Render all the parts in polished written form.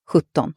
17.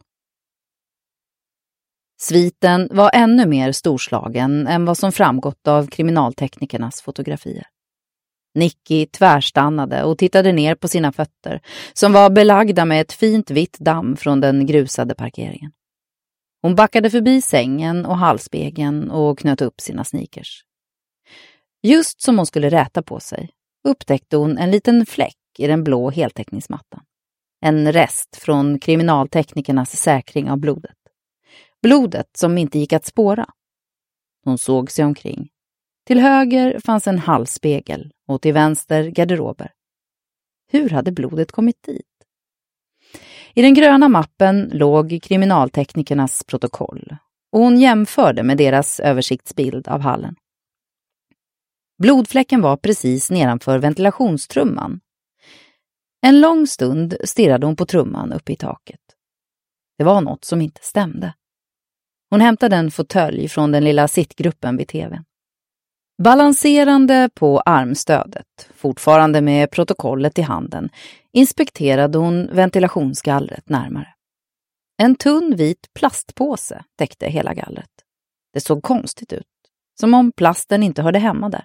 Sviten var ännu mer storslagen än vad som framgått av kriminalteknikernas fotografier. Nicky tvärstannade och tittade ner på sina fötter som var belagda med ett fint vitt damm från den grusade parkeringen. Hon backade förbi sängen och halsspegeln och knöt upp sina sneakers. Just som hon skulle räta på sig upptäckte hon en liten fläck i den blå heltäckningsmattan. En rest från kriminalteknikernas säkring av blodet. Blodet som inte gick att spåra. Hon såg sig omkring. Till höger fanns en halsspegel och till vänster garderober. Hur hade blodet kommit dit? I den gröna mappen låg kriminalteknikernas protokoll och hon jämförde med deras översiktsbild av hallen. Blodfläcken var precis nedanför ventilationstrumman. En lång stund stirrade hon på trumman uppe i taket. Det var något som inte stämde. Hon hämtade en fåtölj från den lilla sittgruppen vid tvn. Balanserande på armstödet, fortfarande med protokollet i handen, inspekterade hon ventilationsgallret närmare. En tunn vit plastpåse täckte hela gallret. Det såg konstigt ut, som om plasten inte hörde hemma där.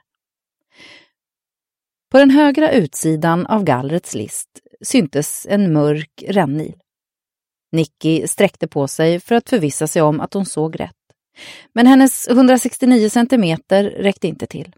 På den högra utsidan av gallrets list syntes en mörk rännil. Nicky sträckte på sig för att förvissa sig om att hon såg rätt. Men hennes 169 centimeter räckte inte till.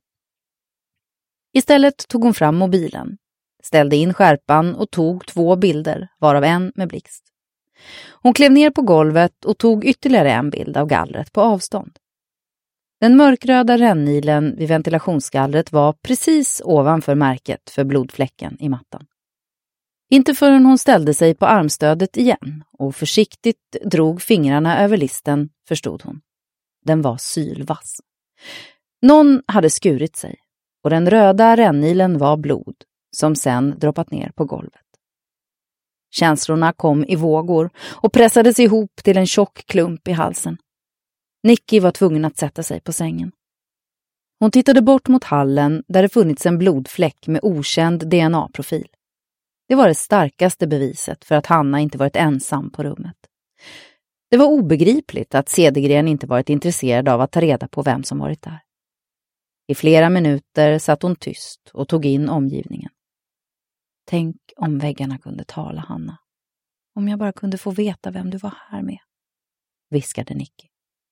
Istället tog hon fram mobilen, ställde in skärpan och tog 2 bilder, varav en med blixt. Hon klev ner på golvet och tog ytterligare en bild av gallret på avstånd. Den mörkröda rännilen vid ventilationsgallret var precis ovanför märket för blodfläcken i mattan. Inte förrän hon ställde sig på armstödet igen och försiktigt drog fingrarna över listen förstod hon. Den var sylvass. Någon hade skurit sig och den röda rännilen var blod som sen droppat ner på golvet. Känslorna kom i vågor och pressades ihop till en tjock klump i halsen. Nicky var tvungen att sätta sig på sängen. Hon tittade bort mot hallen där det funnits en blodfläck med okänd DNA-profil. Det var det starkaste beviset för att Hanna inte varit ensam på rummet. Det var obegripligt att Cedergren inte varit intresserad av att ta reda på vem som varit där. I flera minuter satt hon tyst och tog in omgivningen. Tänk om väggarna kunde tala, Hanna. Om jag bara kunde få veta vem du var här med, viskade Nicky.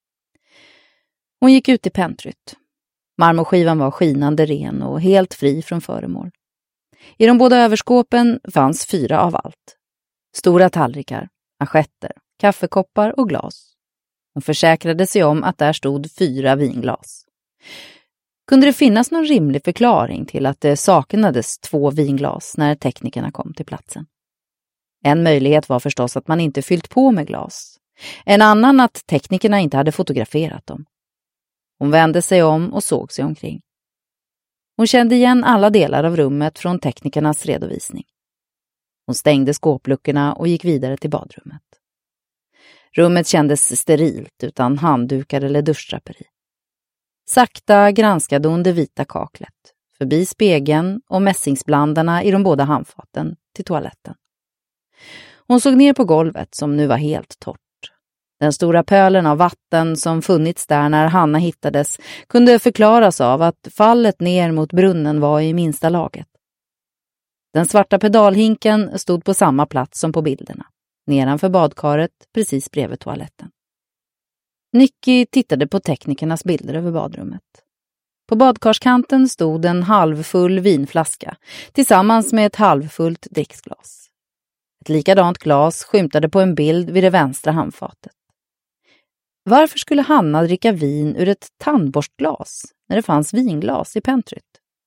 Hon gick ut i pentryt. Marmorskivan var skinande ren och helt fri från föremål. I de båda överskåpen fanns 4 av allt. Stora tallrikar, assietter, kaffekoppar och glas. Hon försäkrade sig om att där stod 4 vinglas. Kunde det finnas någon rimlig förklaring till att det saknades 2 vinglas när teknikerna kom till platsen? En möjlighet var förstås att man inte fyllt på med glas. En annan att teknikerna inte hade fotograferat dem. Hon vände sig om och såg sig omkring. Hon kände igen alla delar av rummet från teknikernas redovisning. Hon stängde skåpluckorna och gick vidare till badrummet. Rummet kändes sterilt utan handdukar eller duschdraperi. Sakta granskade hon det vita kaklet, förbi spegeln och mässingsblandarna i de båda handfaten till toaletten. Hon såg ner på golvet som nu var helt torrt. Den stora pölen av vatten som funnits där när Hanna hittades kunde förklaras av att fallet ner mot brunnen var i minsta laget. Den svarta pedalhinken stod på samma plats som på bilderna, nedanför badkaret precis bredvid toaletten. Nicky tittade på teknikernas bilder över badrummet. På badkarskanten stod en halvfull vinflaska tillsammans med ett halvfullt dricksglas. Ett likadant glas skymtade på en bild vid det vänstra handfatet. Varför skulle Hanna dricka vin ur ett tandborstglas när det fanns vinglas i pentryt?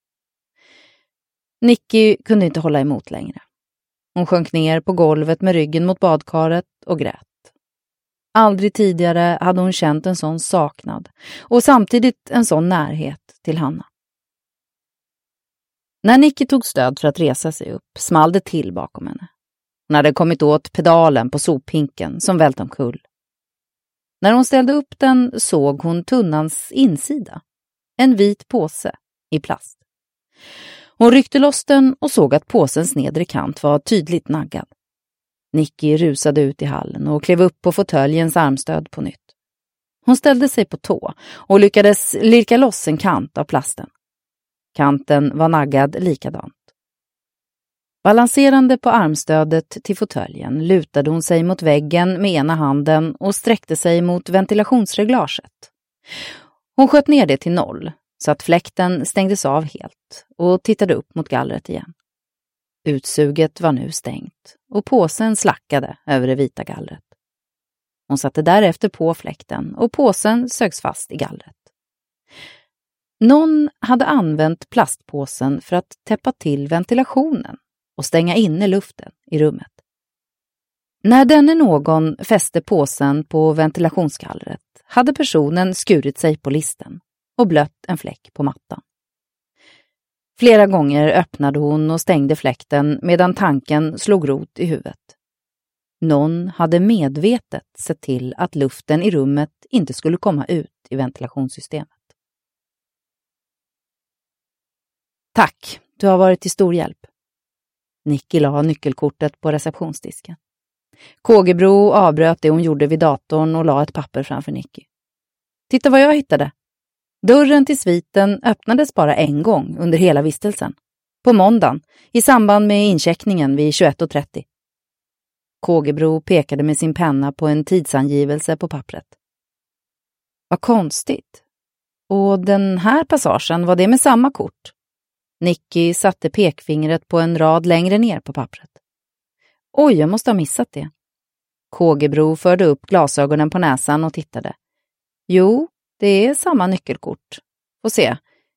Nicky kunde inte hålla emot längre. Hon sjönk ner på golvet med ryggen mot badkaret och grät. Aldrig tidigare hade hon känt en sån saknad och samtidigt en sån närhet till Hanna. När Nicky tog stöd för att resa sig upp small det till bakom henne. Hon hade kommit åt pedalen på sophinken som vält omkull. När hon ställde upp den såg hon tunnans insida. En vit påse i plast. Hon ryckte loss den och såg att påsens nedre kant var tydligt naggad. Nicky rusade ut i hallen och klev upp på fåtöljens armstöd på nytt. Hon ställde sig på tå och lyckades lirka loss en kant av plasten. Kanten var naggad likadant. Balanserande på armstödet till fåtöljen lutade hon sig mot väggen med ena handen och sträckte sig mot ventilationsreglaget. Hon sköt ner det till 0 så att fläkten stängdes av helt och tittade upp mot gallret igen. Utsuget var nu stängt och påsen slackade över det vita gallret. Hon satte därefter på fläkten och påsen sögs fast i gallret. Någon hade använt plastpåsen för att täppa till ventilationen och stänga inne luften i rummet. När denne någon fäste påsen på ventilationsgallret hade personen skurit sig på listen och blött en fläck på mattan. Flera gånger öppnade hon och stängde fläkten medan tanken slog rot i huvudet. Någon hade medvetet sett till att luften i rummet inte skulle komma ut i ventilationssystemet. Tack, du har varit till stor hjälp. Nicky la nyckelkortet på receptionsdisken. Kågebro avbröt det hon gjorde vid datorn och la ett papper framför Nicky. Titta vad jag hittade. Dörren till sviten öppnades bara en gång under hela vistelsen. På måndagen, i samband med incheckningen vid 21:30. Kågebro pekade med sin penna på en tidsangivelse på pappret. Vad konstigt. Och den här passagen, var det med samma kort? Nicky satte pekfingret på en rad längre ner på pappret. Oj, jag måste ha missat det. Kågebro förde upp glasögonen på näsan och tittade. Jo, det är samma nyckelkort. Får se.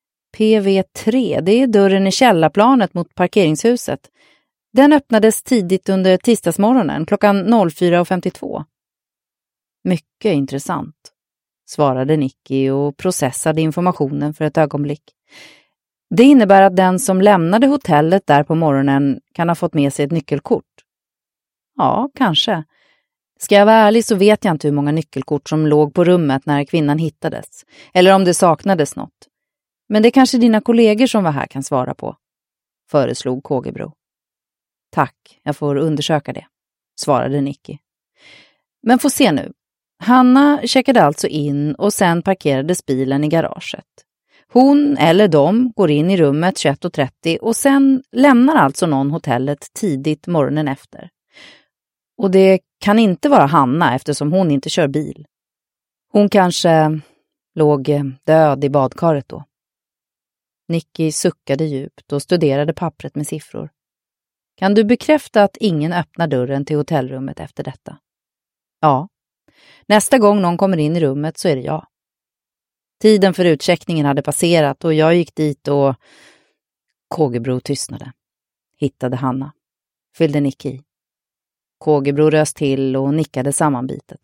PV3, det är dörren i källarplanet mot parkeringshuset. Den öppnades tidigt under tisdagsmorgonen, klockan 04:52. Mycket intressant, svarade Nicky och processade informationen för ett ögonblick. Det innebär att den som lämnade hotellet där på morgonen kan ha fått med sig ett nyckelkort. Ja, kanske. Ska jag vara ärlig så vet jag inte hur många nyckelkort som låg på rummet när kvinnan hittades, eller om det saknades något. Men det kanske dina kollegor som var här kan svara på, föreslog Kågebro. Tack, jag får undersöka det, svarade Nicky. Men få se nu. Hanna checkade alltså in och sen parkerades bilen i garaget. Hon eller de går in i rummet 21:30 och sen lämnar alltså någon hotellet tidigt morgonen efter. Och det kan inte vara Hanna eftersom hon inte kör bil. Hon kanske låg död i badkaret då. Nicky suckade djupt och studerade pappret med siffror. Kan du bekräfta att ingen öppnar dörren till hotellrummet efter detta? Ja. Nästa gång någon kommer in i rummet så är det jag. Tiden för utcheckningen hade passerat och jag gick dit och... Kågebro tystnade. Hittade Hanna. Fyllde Nicky i. Kågebro röst till och nickade sammanbitet.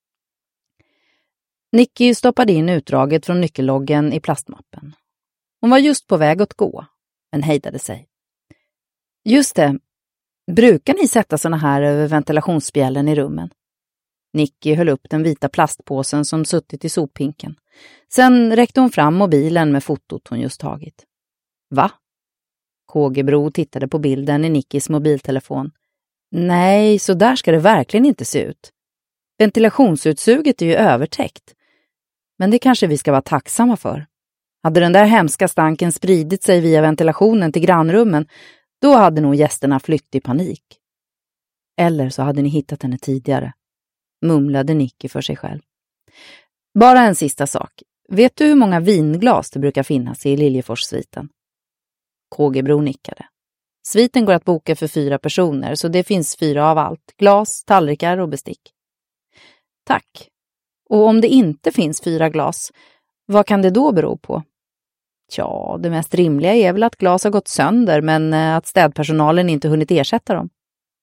Nicky stoppade in utdraget från nyckelloggen i plastmappen. Hon var just på väg att gå, men hejdade sig. Just det. Brukar ni sätta såna här över ventilationsspjällen i rummen? Nicky höll upp den vita plastpåsen som suttit i soppinken. Sen räckte hon fram mobilen med fotot hon just tagit. Va? Kågebro tittade på bilden i Nickys mobiltelefon. Nej, så där ska det verkligen inte se ut. Ventilationsutsuget är ju övertäckt. Men det kanske vi ska vara tacksamma för. Hade den där hemska stanken spridit sig via ventilationen till grannrummen, då hade nog gästerna flytt i panik. Eller så hade ni hittat henne tidigare, mumlade Nicky för sig själv. Bara en sista sak. Vet du hur många vinglas det brukar finnas i Liljeforssviten? Kågebro nickade. Sviten går att boka för 4 personer så det finns 4 av allt. Glas, tallrikar och bestick. Tack. Och om det inte finns 4 glas, vad kan det då bero på? Tja, det mest rimliga är väl att glas har gått sönder men att städpersonalen inte hunnit ersätta dem.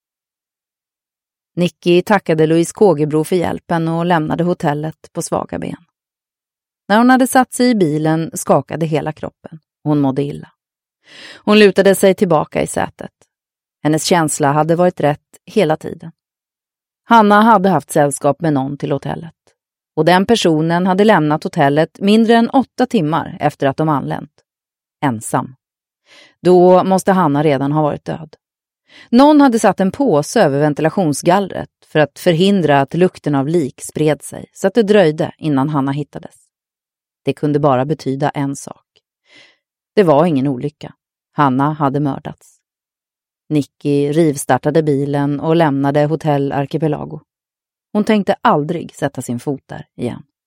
Nicky tackade Louise Kågebro för hjälpen och lämnade hotellet på svaga ben. När hon hade satt sig i bilen skakade hela kroppen. Hon mådde illa. Hon lutade sig tillbaka i sätet. Hennes känsla hade varit rätt hela tiden. Hanna hade haft sällskap med någon till hotellet. Och den personen hade lämnat hotellet mindre än 8 timmar efter att de anlänt. Ensam. Då måste Hanna redan ha varit död. Någon hade satt en påse över ventilationsgallret för att förhindra att lukten av lik spred sig så att det dröjde innan Hanna hittades. Det kunde bara betyda en sak. Det var ingen olycka. Hanna hade mördats. Nicky rivstartade bilen och lämnade Hotell Archipelago. Hon tänkte aldrig sätta sin fot där igen.